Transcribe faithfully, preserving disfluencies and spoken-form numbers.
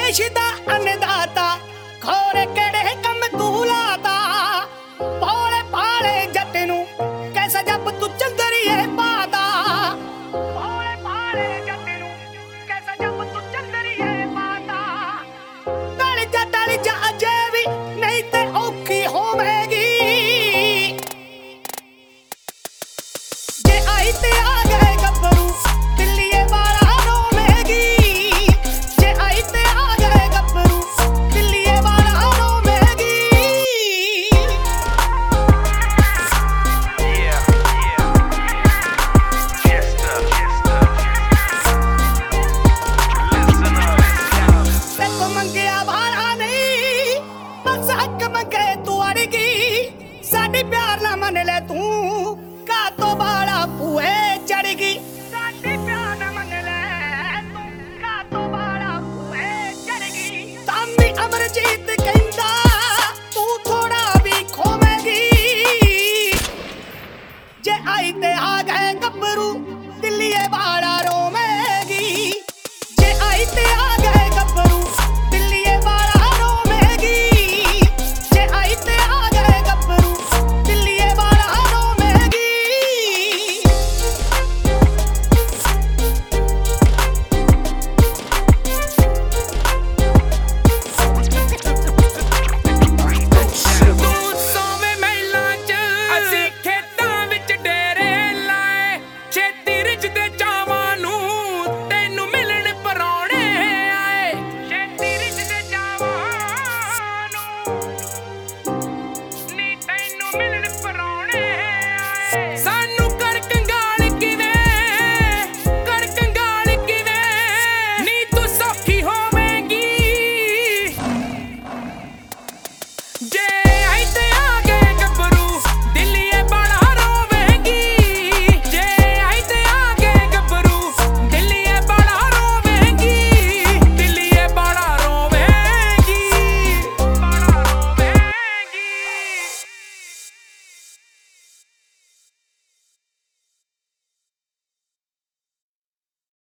देश दा अन्नदाता खोरे केड़े कम तू लाता भोले भाले जट नू कैसा जब तू चंदरिए पाता भोले भाले जट नू कैसा जब तू चंदरिए पाता टल जा टल जा अजे भी नहीं ते औखी होवेगी जे आई ते आ गए गब्बरू दिल्लीए वाला रोवेगी जे आई ते आ गए गब्बरू दिल्लीए वाला रोवेगी Yeah, yeah. Fiesta, fiesta. Listen up. तेको मंगिया भाड़ा नहीं बस हक मंगे तू अड़गी साडी प्यार ना मन ले तू का तो बाड़ा पूए चढ़गी साडी प्यार ना मन ले तू का तो बाड़ा पूए चढ़गी तामी अमरजीत